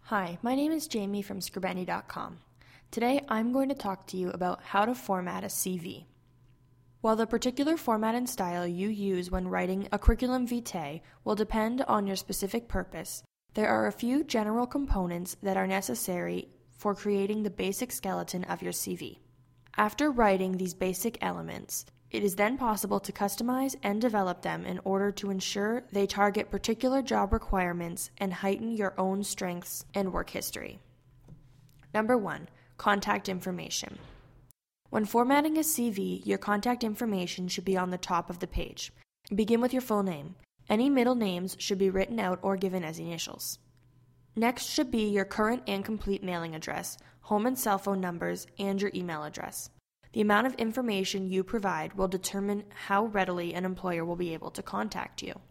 Hi, my name is Jamie from Scribendi.com. Today I'm going to talk to you about how to format a CV. While the particular format and style you use when writing a curriculum vitae will depend on your specific purpose, there are a few general components that are necessary for creating the basic skeleton of your CV. After writing these basic elements, it is then possible to customize and develop them in order to ensure they target particular job requirements and heighten your own strengths and work history. Number 1, contact information. When formatting a CV, your contact information should be on the top of the page. Begin with your full name. Any middle names should be written out or given as initials. Next should be your current and complete mailing address, home and cell phone numbers, and your email address. The amount of information you provide will determine how readily an employer will be able to contact you.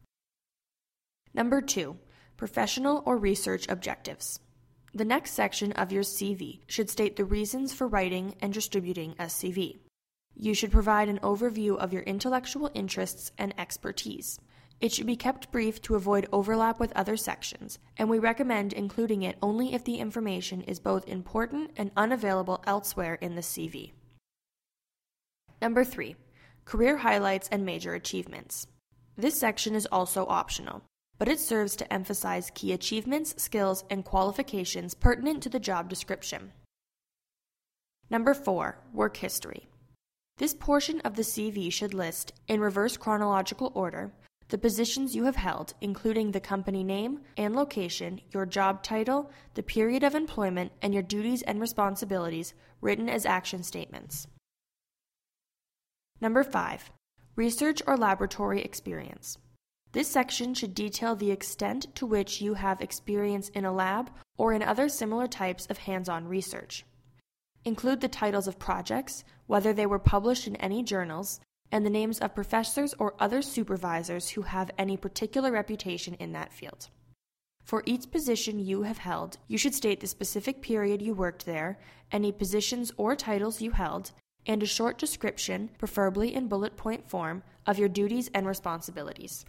Number 2, professional or research objectives. The next section of your CV should state the reasons for writing and distributing a CV. You should provide an overview of your intellectual interests and expertise. It should be kept brief to avoid overlap with other sections, and we recommend including it only if the information is both important and unavailable elsewhere in the CV. Number 3, career highlights and major achievements. This section is also optional, but it serves to emphasize key achievements, skills, and qualifications pertinent to the job description. Number 4, work history. This portion of the CV should list, in reverse chronological order, the positions you have held, including the company name and location, your job title, the period of employment, and your duties and responsibilities, written as action statements. Number 5, research or laboratory experience. This section should detail the extent to which you have experience in a lab or in other similar types of hands-on research. Include the titles of projects, whether they were published in any journals, and the names of professors or other supervisors who have any particular reputation in that field. For each position you have held, you should state the specific period you worked there, any positions or titles you held, and a short description, preferably in bullet point form, of your duties and responsibilities.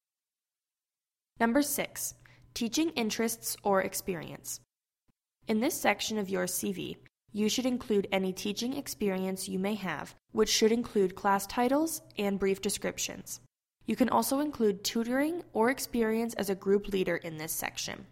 Number 6, teaching interests or experience. In this section of your CV, you should include any teaching experience you may have, which should include class titles and brief descriptions. You can also include tutoring or experience as a group leader in this section.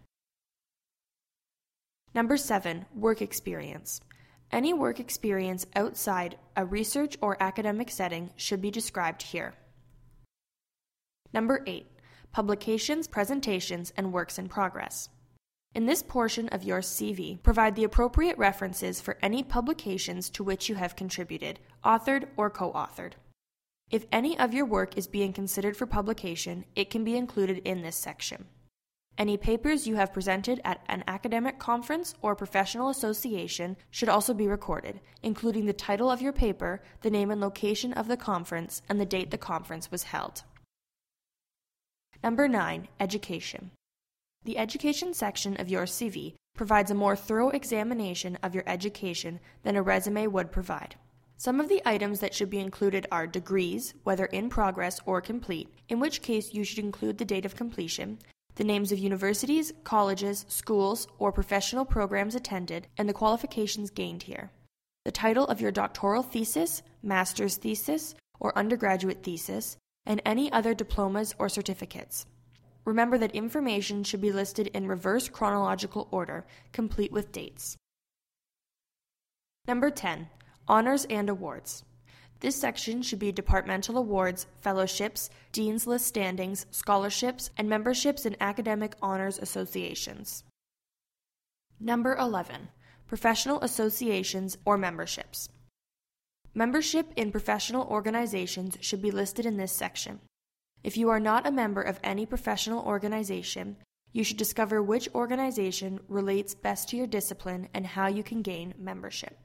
Number 7, work experience. Any work experience outside a research or academic setting should be described here. Number 8, publications, presentations, and works in progress. In this portion of your CV, provide the appropriate references for any publications to which you have contributed, authored, or co-authored. If any of your work is being considered for publication, it can be included in this section. Any papers you have presented at an academic conference or professional association should also be recorded, including the title of your paper, the name and location of the conference, and the date the conference was held. Number 9, education. The education section of your CV provides a more thorough examination of your education than a resume would provide. Some of the items that should be included are degrees, whether in progress or complete, in which case you should include the date of completion, the names of universities, colleges, schools, or professional programs attended, and the qualifications gained here. The title of your doctoral thesis, master's thesis, or undergraduate thesis, and any other diplomas or certificates. Remember that information should be listed in reverse chronological order, complete with dates. Number 10, honors and awards. This section should be departmental awards, fellowships, dean's list standings, scholarships, and memberships in academic honors associations. Number 11, professional associations or memberships. Membership in professional organizations should be listed in this section. If you are not a member of any professional organization, you should discover which organization relates best to your discipline and how you can gain membership.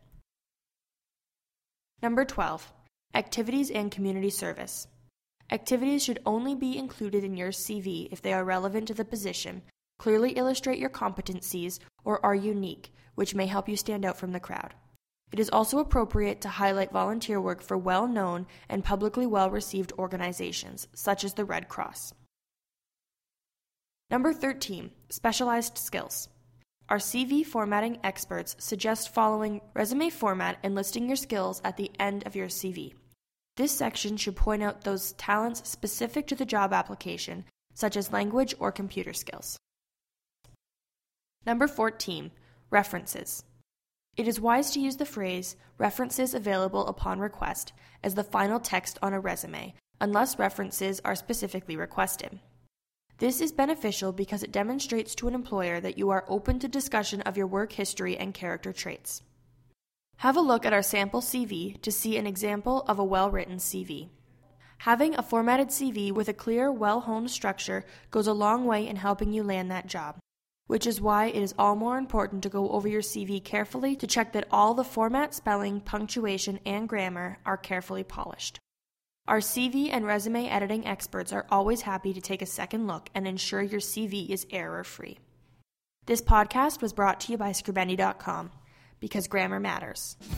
Number 12, activities and community service. Activities should only be included in your CV if they are relevant to the position, clearly illustrate your competencies, or are unique, which may help you stand out from the crowd. It is also appropriate to highlight volunteer work for well-known and publicly well-received organizations, such as the Red Cross. Number 13, specialized skills. our CV formatting experts suggest following resume format and listing your skills at the end of your CV. This section should point out those talents specific to the job application, such as language or computer skills. Number 14, references. It is wise to use the phrase references available upon request as the final text on a resume, unless references are specifically requested. This is beneficial because it demonstrates to an employer that you are open to discussion of your work history and character traits. Have a look at our sample CV to see an example of a well-written CV. Having a formatted CV with a clear, well-honed structure goes a long way in helping you land that job, which is why it is all more important to go over your CV carefully to check that all the format, spelling, punctuation, and grammar are carefully polished. Our CV and resume editing experts are always happy to take a second look and ensure your CV is error-free. This podcast was brought to you by Scribendi.com, because grammar matters.